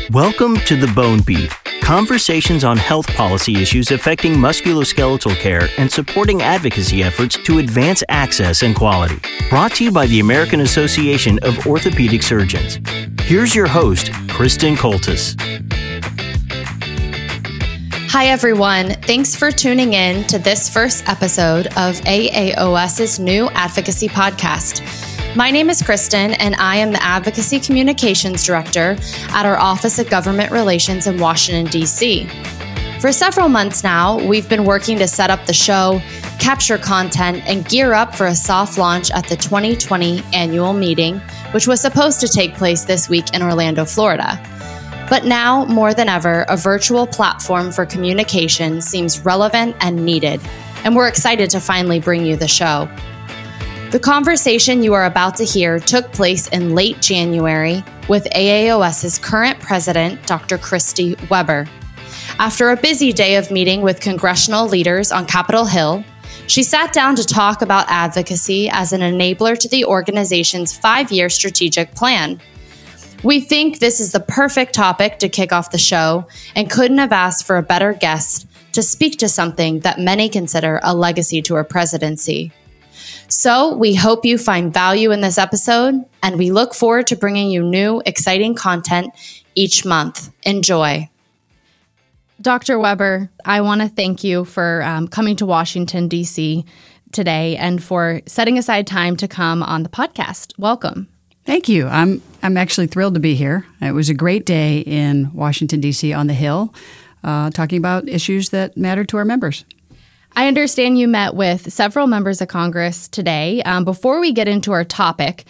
Welcome to The Bone Beat, conversations on health policy issues affecting musculoskeletal care and supporting advocacy efforts to advance access and quality. Brought to you by the American Association of Orthopedic Surgeons. Here's your host, Kristen Coltis. Hi, everyone. Thanks for tuning in to this first episode of AAOS's new advocacy podcast. My name is Kristen, and I am the Advocacy Communications Director at our Office of Government Relations in Washington, D.C. For several months now, we've been working to set up the show, capture content, and gear up for a soft launch at the 2020 annual meeting, which was supposed to take place this week in Orlando, Florida. But now, more than ever, a virtual platform for communication seems relevant and needed, and we're excited to finally bring you the show. The conversation you are about to hear took place in late January with AAOS's current president, Dr. Christy Weber. After a busy day of meeting with congressional leaders on Capitol Hill, she sat down to talk about advocacy as an enabler to the organization's 5-year strategic plan. We think this is the perfect topic to kick off the show and couldn't have asked for a better guest to speak to something that many consider a legacy to her presidency. So we hope you find value in this episode, and we look forward to bringing you new, exciting content each month. Enjoy. Dr. Weber, I want to thank you for coming to Washington, D.C. today and for setting aside time to come on the podcast. Welcome. Thank you. I'm actually thrilled to be here. It was a great day in Washington, D.C. on the Hill, talking about issues that matter to our members. I understand you met with several members of Congress today. Before we get into our topic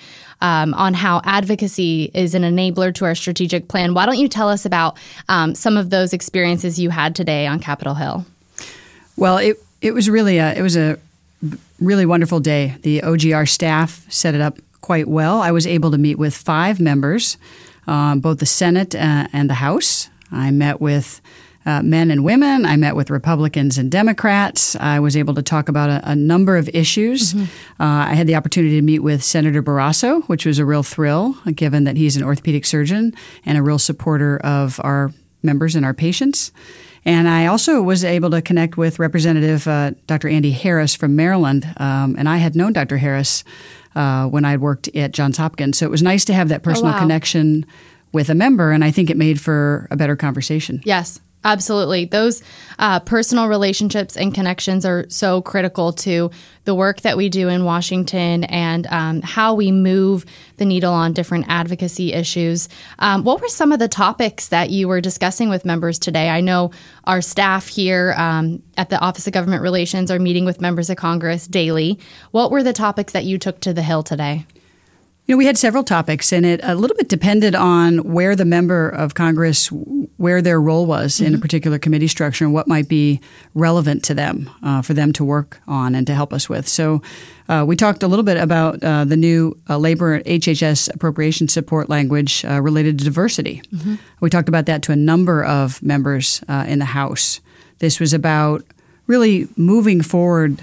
on how advocacy is an enabler to our strategic plan, why don't you tell us about some of those experiences you had today on Capitol Hill? Well, it was really a really wonderful day. The OGR staff set it up quite well. I was able to meet with 5 members, both the Senate and the House. I met with men and women. I met with Republicans and Democrats. I was able to talk about a number of issues. Mm-hmm. I had the opportunity to meet with Senator Barrasso, which was a real thrill, given that he's an orthopedic surgeon and a real supporter of our members and our patients. And I also was able to connect with Representative Dr. Andy Harris from Maryland. And I had known Dr. Harris when I had worked at Johns Hopkins. So it was nice to have that personal connection with a member, and I think it made for a better conversation. Yes. Absolutely. Those personal relationships and connections are so critical to the work that we do in Washington and how we move the needle on different advocacy issues. What were some of the topics that you were discussing with members today? I know our staff here at the Office of Government Relations are meeting with members of Congress daily. What were the topics that you took to the Hill today? You know, we had several topics, and it a little bit depended on where the member of Congress, where their role was in a particular committee structure and what might be relevant to them for them to work on and to help us with. So we talked a little bit about the new labor HHS appropriation support language related to diversity. Mm-hmm. We talked about that to a number of members in the House. This was about really moving forward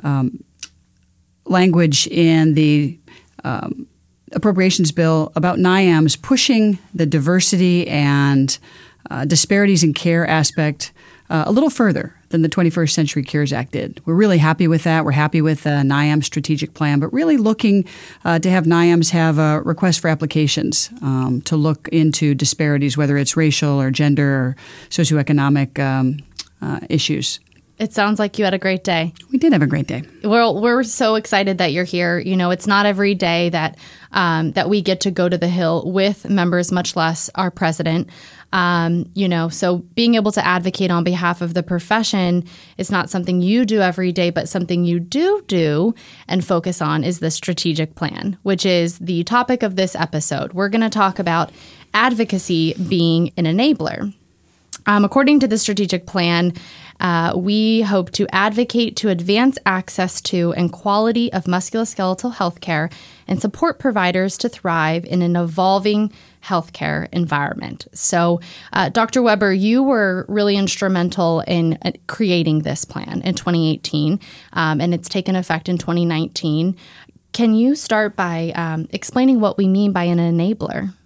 language in the appropriations bill about NIAMS pushing the diversity and disparities in care aspect a little further than the 21st Century Cures Act did. We're really happy with that. We're happy with the NIAMS strategic plan, but really looking to have NIAMS have a request for applications to look into disparities, whether it's racial or gender or socioeconomic issues. It sounds like you had a great day. We did have a great day. We're so excited that you're here. You know, it's not every day that that we get to go to the Hill with members, much less our president. So being able to advocate on behalf of the profession is not something you do every day, but something you do and focus on is the strategic plan, which is the topic of this episode. We're going to talk about advocacy being an enabler. According to the strategic plan, we hope to advocate to advance access to and quality of musculoskeletal healthcare and support providers to thrive in an evolving healthcare environment. So, Dr. Weber, you were really instrumental in creating this plan in 2018, and it's taken effect in 2019. Can you start by explaining what we mean by an enabler?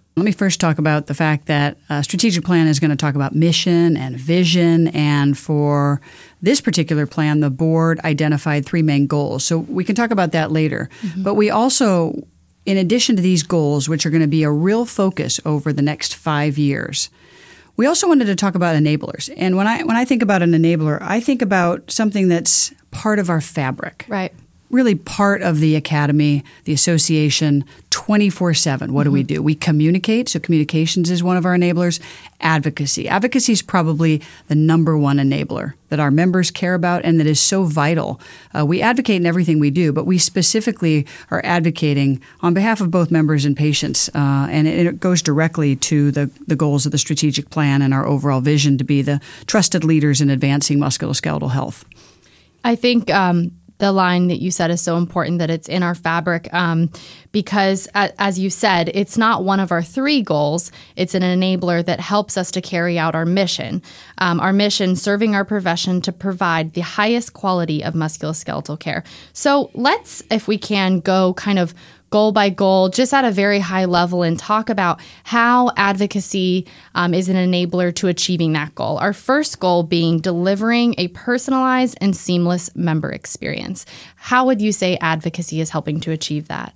Let me first talk about the fact that a strategic plan is going to talk about mission and vision. And for this particular plan, the board identified 3 main goals. So we can talk about that later. Mm-hmm. But we also, in addition to these goals, which are going to be a real focus over the next 5 years, we also wanted to talk about enablers. And when I think about an enabler, I think about something that's part of our fabric. Right. Really part of the academy, the association, 24/7. What do we do? We communicate. So communications is one of our enablers. Advocacy. Advocacy is probably the number one enabler that our members care about and that is so vital. We advocate in everything we do, but we specifically are advocating on behalf of both members and patients. And it goes directly to the goals of the strategic plan and our overall vision to be the trusted leaders in advancing musculoskeletal health. I think the line that you said is so important, that it's in our fabric, because as you said, it's not one of our 3 goals. It's an enabler that helps us to carry out our mission. Our mission, serving our profession to provide the highest quality of musculoskeletal care. So let's, if we can, go kind of goal by goal, just at a very high level, and talk about how advocacy is an enabler to achieving that goal. Our first goal being delivering a personalized and seamless member experience. How would you say advocacy is helping to achieve that?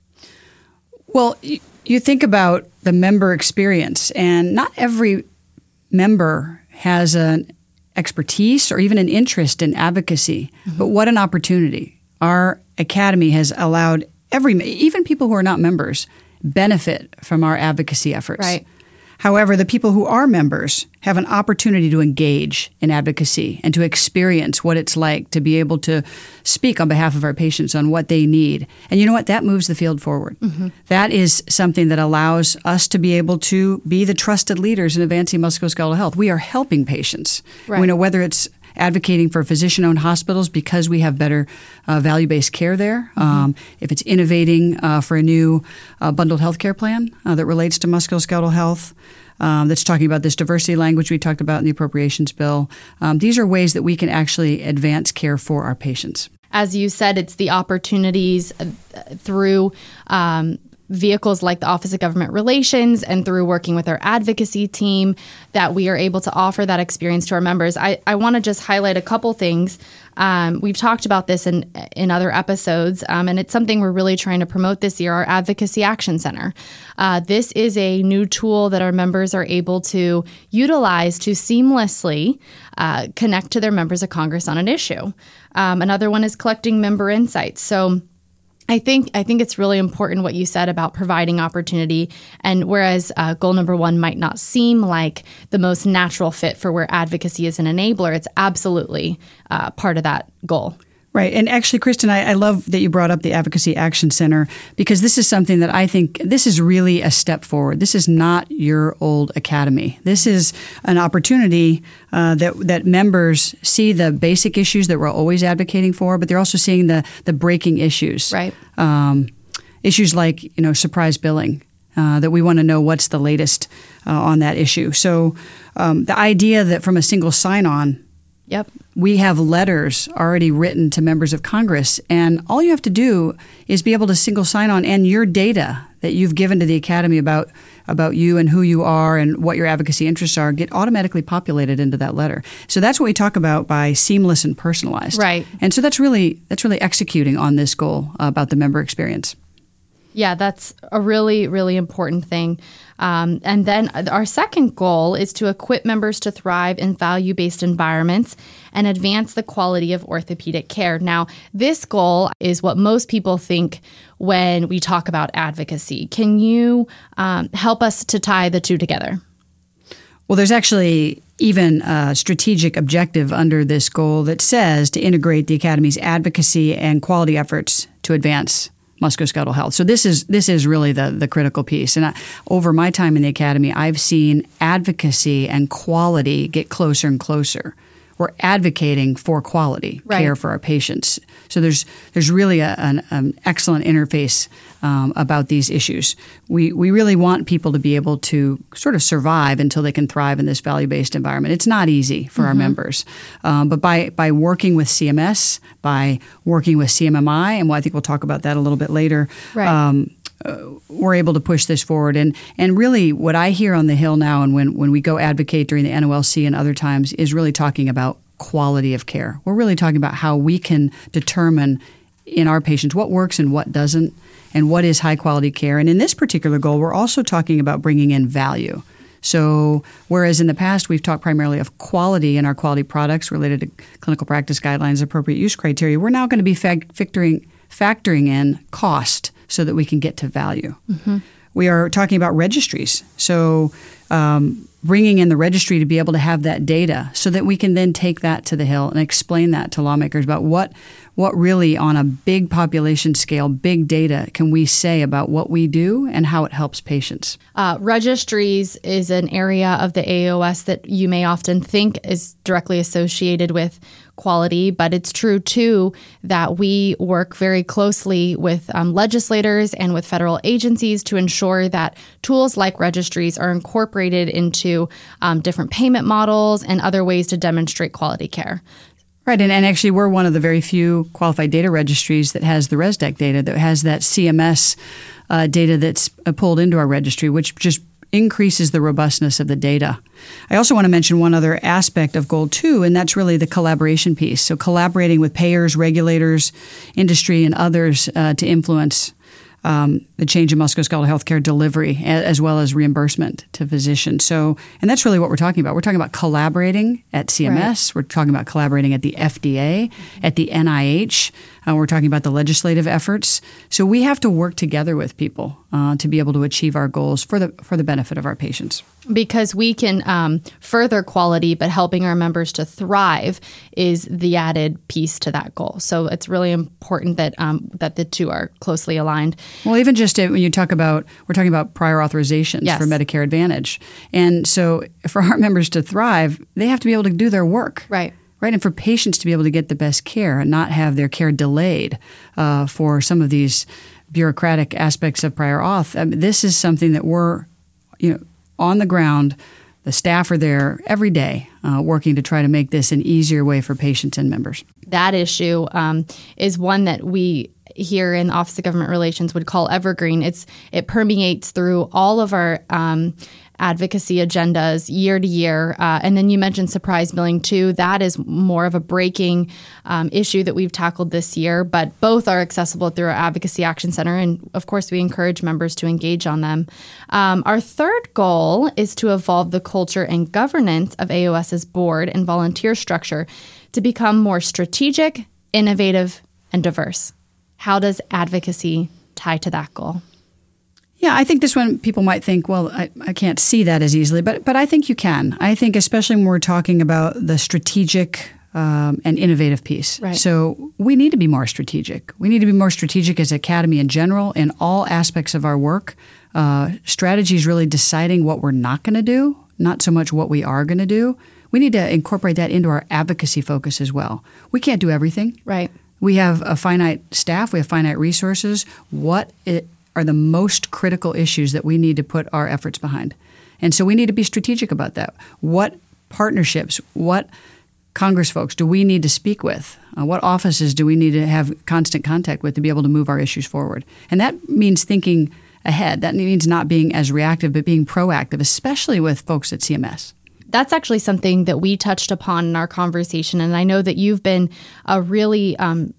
Well, you think about the member experience, and not every member has an expertise or even an interest in advocacy, but what an opportunity. Our academy has allowed even people who are not members benefit from our advocacy efforts. Right. However, the people who are members have an opportunity to engage in advocacy and to experience what it's like to be able to speak on behalf of our patients on what they need. And you know what? That moves the field forward. Mm-hmm. That is something that allows us to be able to be the trusted leaders in advancing musculoskeletal health. We are helping patients. Right. We know whether it's advocating for physician-owned hospitals because we have better value-based care there. Mm-hmm. If it's innovating for a new bundled healthcare plan that relates to musculoskeletal health, that's talking about this diversity language we talked about in the appropriations bill. These are ways that we can actually advance care for our patients. As you said, it's the opportunities through vehicles like the Office of Government Relations and through working with our advocacy team that we are able to offer that experience to our members. I want to just highlight a couple things. We've talked about this in other episodes, and it's something we're really trying to promote this year, our Advocacy Action Center. This is a new tool that our members are able to utilize to seamlessly connect to their members of Congress on an issue. Another one is collecting member insights. So I think it's really important what you said about providing opportunity. And whereas goal number 1 might not seem like the most natural fit for where advocacy is an enabler, it's absolutely part of that goal. Right. And actually, Kristen, I love that you brought up the Advocacy Action Center, because this is something that I think this is really a step forward. This is not your old academy. This is an opportunity that members see the basic issues that we're always advocating for, but they're also seeing the breaking issues. Right. Issues like, surprise billing. That we want to know what's the latest on that issue. So the idea that from a single sign-on, yep, we have letters already written to members of Congress, and all you have to do is be able to single sign on, and your data that you've given to the Academy about you and who you are and what your advocacy interests are get automatically populated into that letter. So that's what we talk about by seamless and personalized. Right. And so that's really executing on this goal about the member experience. Yeah, that's a really, really important thing. And then our second goal is to equip members to thrive in value-based environments and advance the quality of orthopedic care. Now, this goal is what most people think when we talk about advocacy. Can you help us to tie the two together? Well, there's actually even a strategic objective under this goal that says to integrate the Academy's advocacy and quality efforts to advance musculoskeletal health. So this is really the critical piece. And over my time in the Academy, I've seen advocacy and quality get closer and closer. We're advocating for quality care for our patients. So there's really an excellent interface about these issues. We really want people to be able to sort of survive until they can thrive in this value-based environment. It's not easy for our members. But by working with CMS, by working with CMMI, and I think we'll talk about that a little bit later, we're able to push this forward. And really what I hear on the Hill now and when we go advocate during the NOLC and other times is really talking about quality of care. We're really talking about how we can determine in our patients what works and what doesn't and what is high quality care. And in this particular goal, we're also talking about bringing in value. So whereas in the past we've talked primarily of quality in our quality products related to clinical practice guidelines, appropriate use criteria, we're now going to be factoring in cost so that we can get to value. Mm-hmm. We are talking about registries. So bringing in the registry to be able to have that data so that we can then take that to the Hill and explain that to lawmakers about what really on a big population scale, big data, can we say about what we do and how it helps patients. Registries is an area of the AAOS that you may often think is directly associated with quality, but it's true too that we work very closely with legislators and with federal agencies to ensure that tools like registries are incorporated into different payment models and other ways to demonstrate quality care. Right, and actually we're one of the very few qualified data registries that has the ResDec data, that has that CMS data that's pulled into our registry, which just increases the robustness of the data. I also want to mention one other aspect of Goal 2, and that's really the collaboration piece. So collaborating with payers, regulators, industry, and others to influence the change in musculoskeletal healthcare delivery as well as reimbursement to physicians. So, and that's really what we're talking about. We're talking about collaborating at CMS. Right. We're talking about collaborating at the FDA, at the NIH. We're talking about the legislative efforts. So we have to work together with people to be able to achieve our goals for the benefit of our patients. Because we can further quality, but helping our members to thrive is the added piece to that goal. So it's really important that that the two are closely aligned. Well, even just when you talk about, we're talking about prior authorizations for Medicare Advantage. And so for our members to thrive, they have to be able to do their work. Right. Right, and for patients to be able to get the best care and not have their care delayed for some of these bureaucratic aspects of prior auth. This is something that we're, on the ground. The staff are there every day working to try to make this an easier way for patients and members. That issue is one that we here in the Office of Government Relations would call evergreen. It permeates through all of our advocacy agendas year to year. And then you mentioned surprise billing too. That is more of a breaking issue that we've tackled this year, but both are accessible through our Advocacy Action Center. And of course, we encourage members to engage on them. Our third goal is to evolve the culture and governance of AOS's board and volunteer structure to become more strategic, innovative, and diverse. How does advocacy tie to that goal? Yeah, I think this one people might think, well, I can't see that as easily, but I think you can. I think especially when we're talking about the strategic and innovative piece. Right. So we need to be more strategic. We need to be more strategic as Academy in general in all aspects of our work. Strategy is really deciding what we're not going to do, not so much what we are going to do. We need to incorporate that into our advocacy focus as well. We can't do everything. Right. We have a finite staff. We have finite resources. What are the most critical issues that we need to put our efforts behind? And so we need to be strategic about that. What partnerships, what Congress folks do we need to speak with? What offices do we need to have constant contact with to be able to move our issues forward? And that means thinking ahead. That means not being as reactive, but being proactive, especially with folks at CMS. That's actually something that we touched upon in our conversation, and I know that you've been a really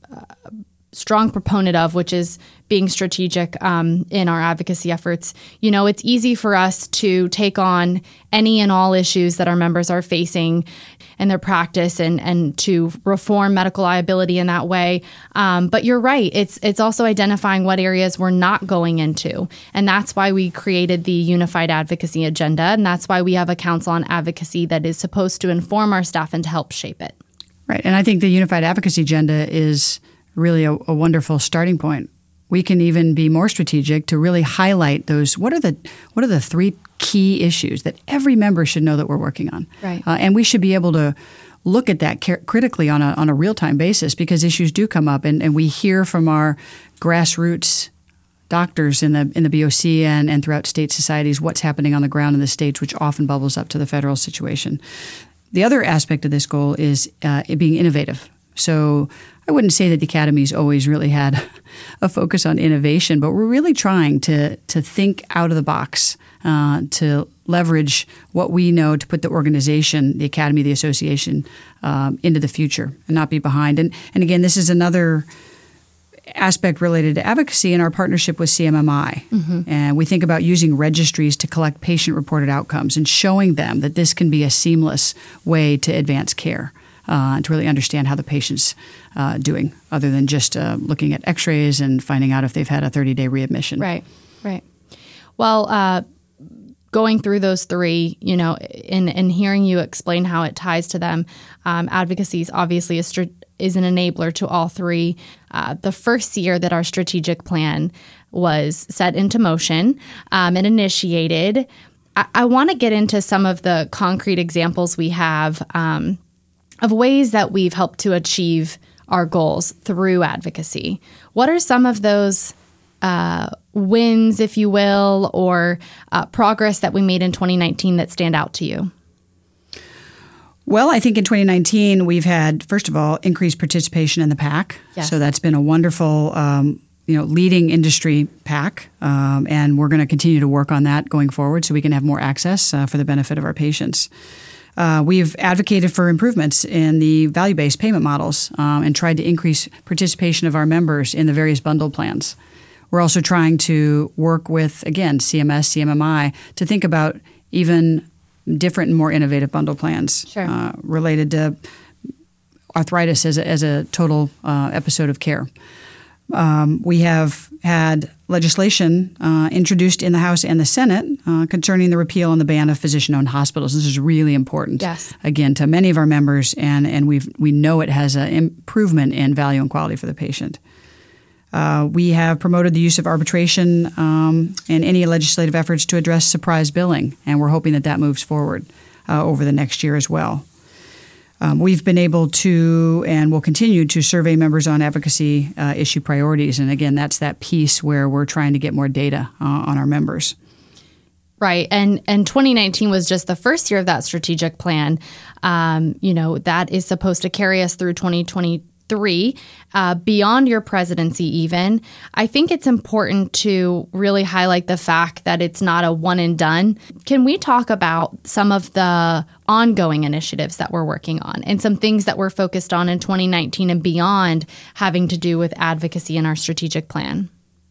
strong proponent of, which is being strategic in our advocacy efforts. It's easy for us to take on any and all issues that our members are facing in their practice and to reform medical liability in that way. But you're right. It's also identifying what areas we're not going into. And that's why we created the Unified Advocacy Agenda. And that's why we have a Council on Advocacy that is supposed to inform our staff and to help shape it. Right. And I think the Unified Advocacy Agenda is really a wonderful starting point. We can even be more strategic to really highlight those. What are the three key issues that every member should know that we're working on? Right. And we should be able to look at that critically on a real-time basis because issues do come up, and we hear from our grassroots doctors in the BOC and throughout state societies what's happening on the ground in the states, which often bubbles up to the federal situation. The other aspect of this goal is being innovative. So I wouldn't say that the Academy's always really had a focus on innovation, but we're really trying to think out of the box, to leverage what we know to put the organization, the Academy, the association, into the future and not be behind. And again, this is another aspect related to advocacy in our partnership with CMMI. Mm-hmm. And we think about using registries to collect patient-reported outcomes and showing them that this can be a seamless way to advance care. To really understand how the patient's doing, other than just looking at x-rays and finding out if they've had a 30-day readmission. Right. Well, going through those three, and hearing you explain how it ties to them, advocacy is obviously is an enabler to all three. The first year that our strategic plan was set into motion and initiated, I want to get into some of the concrete examples we have of ways that we've helped to achieve our goals through advocacy. What are some of those wins, if you will, or progress that we made in 2019 that stand out to you? Well, I think in 2019, we've had, first of all, increased participation in the PAC. Yes. So that's been a wonderful, leading industry PAC, and we're going to continue to work on that going forward so we can have more access for the benefit of our patients. We've advocated for improvements in the value-based payment models and tried to increase participation of our members in the various bundle plans. We're also trying to work with, again, CMS, CMMI, to think about even different and more innovative bundle plans. Sure. Related to arthritis as a total episode of care. We have had legislation introduced in the House and the Senate concerning the repeal and the ban of physician-owned hospitals. This is really important, yes, again, to many of our members, and we know it has an improvement in value and quality for the patient. We have promoted the use of arbitration in any legislative efforts to address surprise billing, and we're hoping that moves forward over the next year as well. We've been able to and will continue to survey members on advocacy issue priorities. And again, that's that piece where we're trying to get more data on our members. Right. And 2019 was just the first year of that strategic plan. That is supposed to carry us through 2023, beyond your presidency even. I think it's important to really highlight the fact that it's not a one and done. Can we talk about some of the ongoing initiatives that we're working on and some things that we're focused on in 2019 and beyond having to do with advocacy in our strategic plan?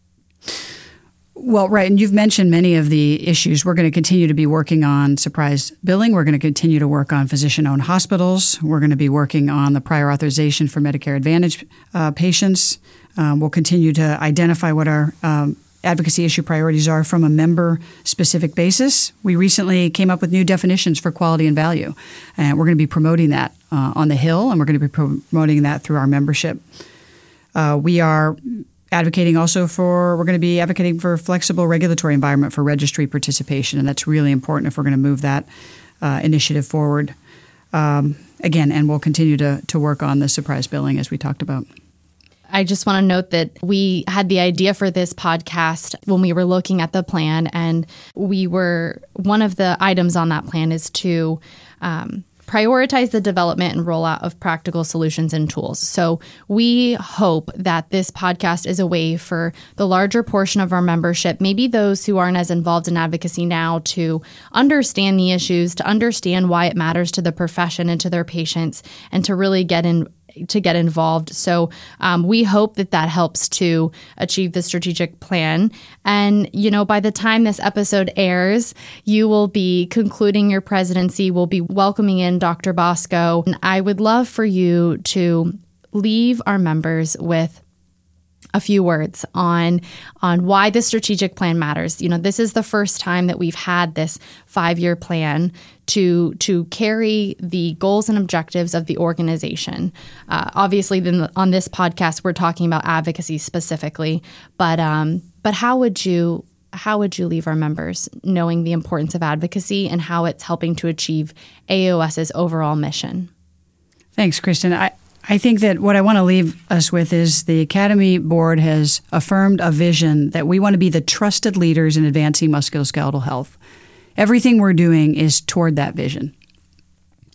Well, right. And you've mentioned many of the issues. We're going to continue to be working on surprise billing. We're going to continue to work on physician-owned hospitals. We're going to be working on the prior authorization for Medicare Advantage patients. We'll continue to identify what our advocacy issue priorities are from a member-specific basis. We recently came up with new definitions for quality and value, and we're going to be promoting that on the Hill, and we're going to be promoting that through our membership. We're going to be advocating for a flexible regulatory environment for registry participation, and that's really important if we're going to move that initiative forward. Again, and we'll continue to work on the surprise billing as we talked about. I just want to note that we had the idea for this podcast when we were looking at the plan, and one of the items on that plan is to prioritize the development and rollout of practical solutions and tools. So we hope that this podcast is a way for the larger portion of our membership, maybe those who aren't as involved in advocacy now, to understand the issues, to understand why it matters to the profession and to their patients, and to really get involved. So we hope that helps to achieve the strategic plan. And, by the time this episode airs, you will be concluding your presidency. We'll be welcoming in Dr. Bosco. And I would love for you to leave our members with a few words on why the strategic plan matters. This is the first time that we've had this 5-year plan to carry the goals and objectives of the organization. Obviously, then on this podcast, we're talking about advocacy specifically. But how would you leave our members knowing the importance of advocacy and how it's helping to achieve AAOS's overall mission? Thanks, Kristen. I think that what I want to leave us with is the Academy Board has affirmed a vision that we want to be the trusted leaders in advancing musculoskeletal health. Everything we're doing is toward that vision.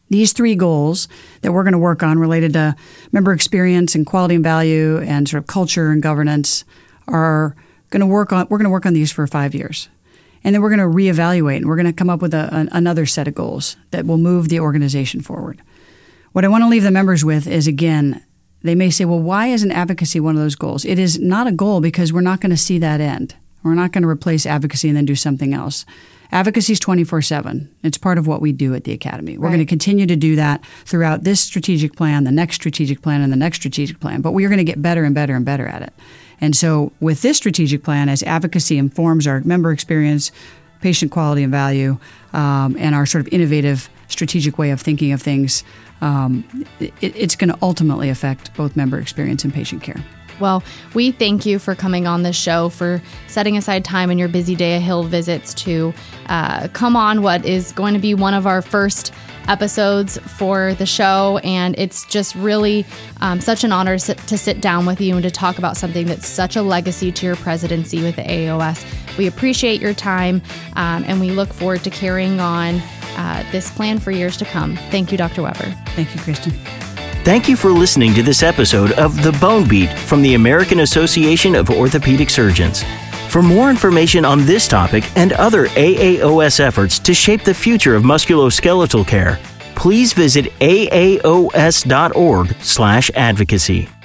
These 3 goals that we're going to work on related to member experience and quality and value and sort of culture and governance are going to work on. We're going to work on these for 5 years. And then we're going to reevaluate, and we're going to come up with another set of goals that will move the organization forward. What I want to leave the members with is, again, they may say, well, why isn't advocacy one of those goals? It is not a goal because we're not going to see that end. We're not going to replace advocacy and then do something else. Advocacy is 24/7. It's part of what we do at the Academy. We're going to continue to do that throughout this strategic plan, the next strategic plan, and the next strategic plan. But we're going to get better and better and better at it. And so with this strategic plan, as advocacy informs our member experience, patient quality and value, and our sort of innovative strategic way of thinking of things, it's going to ultimately affect both member experience and patient care. Well, we thank you for coming on this show, for setting aside time in your busy day of Hill visits to come on what is going to be one of our first episodes for the show. And it's just really such an honor to sit down with you and to talk about something that's such a legacy to your presidency with the AAOS. We appreciate your time, and we look forward to carrying on this plan for years to come. Thank you, Dr. Weber. Thank you, Kristen. Thank you for listening to this episode of The Bone Beat from the American Association of Orthopedic Surgeons. For more information on this topic and other AAOS efforts to shape the future of musculoskeletal care, please visit aaos.org/advocacy.